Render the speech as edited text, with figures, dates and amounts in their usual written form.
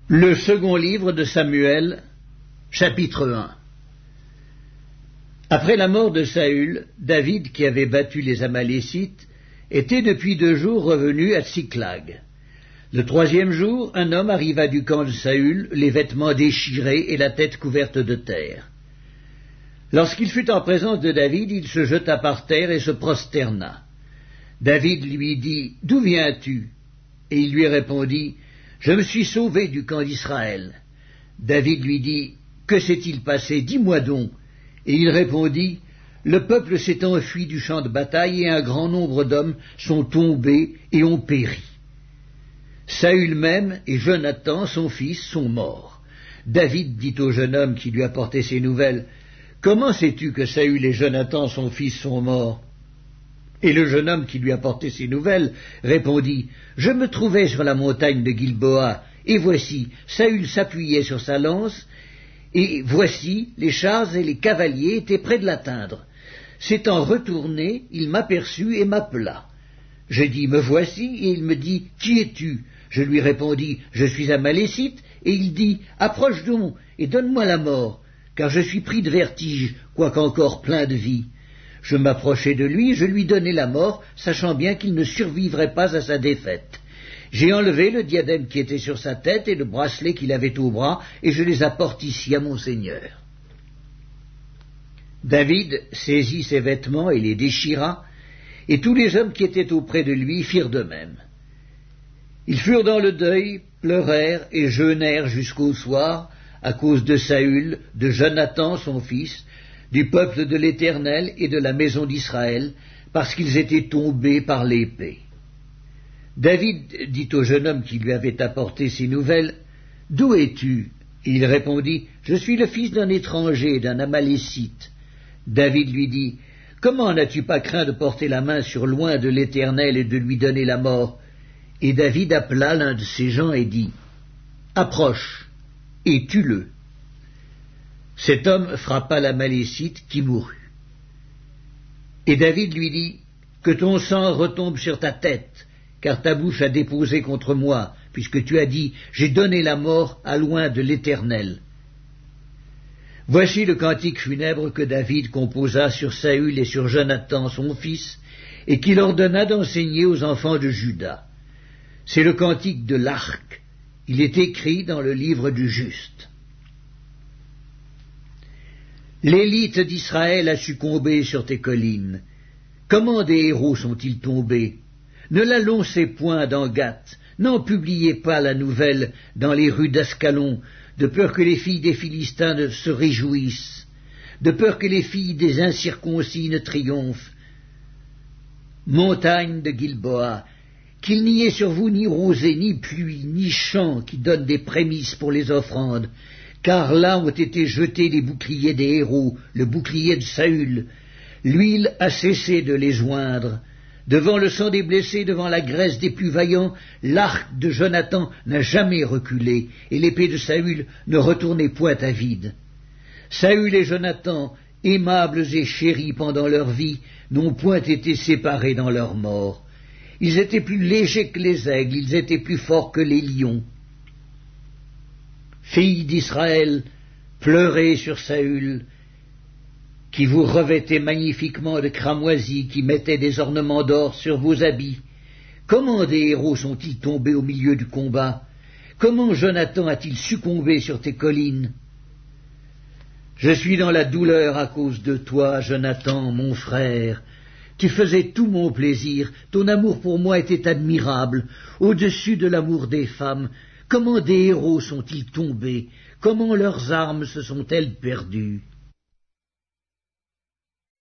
Le second livre de Samuel, chapitre 1. Après la mort de Saül, David, qui avait battu les Amalécites, était depuis 2 jours revenu à Tsiklag. Le 3e jour, un homme arriva du camp de Saül, les vêtements déchirés et la tête couverte de terre. Lorsqu'il fut en présence de David, il se jeta par terre et se prosterna. David lui dit « D'où viens-tu » Et il lui répondit « Je me suis sauvé du camp d'Israël. » David lui dit « Que s'est-il passé? Dis-moi donc. » Et il répondit « Le peuple s'est enfui du champ de bataille et un grand nombre d'hommes sont tombés et ont péri. Saül même et Jonathan, son fils, sont morts. » David dit au jeune homme qui lui apportait ces nouvelles « Comment sais-tu que Saül et Jonathan, son fils, sont morts ?» Et le jeune homme qui lui apportait ces nouvelles répondit « Je me trouvais sur la montagne de Gilboa, et voici, Saül s'appuyait sur sa lance, et voici, les chars et les cavaliers étaient près de l'atteindre. S'étant retourné, il m'aperçut et m'appela. Je dis « Me voici » et il me dit « Qui es-tu » Je lui répondis « Je suis Amalécite » et il dit « Approche donc et donne-moi la mort, car je suis pris de vertige, quoiqu'encore plein de vie. » Je m'approchai de lui, je lui donnai la mort, sachant bien qu'il ne survivrait pas à sa défaite. J'ai enlevé le diadème qui était sur sa tête et le bracelet qu'il avait au bras, et je les apporte ici à mon Seigneur. David saisit ses vêtements et les déchira, et tous les hommes qui étaient auprès de lui firent de même. Ils furent dans le deuil, pleurèrent et jeûnèrent jusqu'au soir, à cause de Saül, de Jonathan son fils, du peuple de l'Éternel et de la maison d'Israël, parce qu'ils étaient tombés par l'épée. David dit au jeune homme qui lui avait apporté ces nouvelles, « D'où es-tu » Et il répondit, « Je suis le fils d'un étranger, d'un Amalécite. » David lui dit, « Comment n'as-tu pas craint de porter la main sur loin de l'Éternel et de lui donner la mort ?» Et David appela l'un de ses gens et dit, « Approche, et tue-le. » Cet homme frappa l'Amalécite qui mourut. Et David lui dit, « Que ton sang retombe sur ta tête, car ta bouche a déposé contre moi, puisque tu as dit, j'ai donné la mort à loin de l'Éternel. » Voici le cantique funèbre que David composa sur Saül et sur Jonathan son fils, et qu'il ordonna d'enseigner aux enfants de Juda. C'est le cantique de l'arc. Il est écrit dans le livre du juste. L'élite d'Israël a succombé sur tes collines. Comment des héros sont-ils tombés? Ne l'annoncez point dans Gath, n'en publiez pas la nouvelle dans les rues d'Ascalon, de peur que les filles des Philistins ne se réjouissent, de peur que les filles des incirconcis ne triomphent. Montagne de Gilboa, qu'il n'y ait sur vous ni rosée, ni pluie, ni champ qui donnent des prémices pour les offrandes, car là ont été jetés les boucliers des héros, le bouclier de Saül. L'huile a cessé de les joindre. Devant le sang des blessés, devant la graisse des plus vaillants, l'arc de Jonathan n'a jamais reculé, et l'épée de Saül ne retournait point à vide. Saül et Jonathan, aimables et chéris pendant leur vie, n'ont point été séparés dans leur mort. Ils étaient plus légers que les aigles, ils étaient plus forts que les lions. Filles d'Israël, pleurez sur Saül, qui vous revêtait magnifiquement de cramoisis, qui mettait des ornements d'or sur vos habits. Comment des héros sont-ils tombés au milieu du combat? Comment Jonathan a-t-il succombé sur tes collines? Je suis dans la douleur à cause de toi, Jonathan, mon frère. Tu faisais tout mon plaisir, ton amour pour moi était admirable, au-dessus de l'amour des femmes. Comment des héros sont-ils tombés? Comment leurs armes se sont-elles perdues?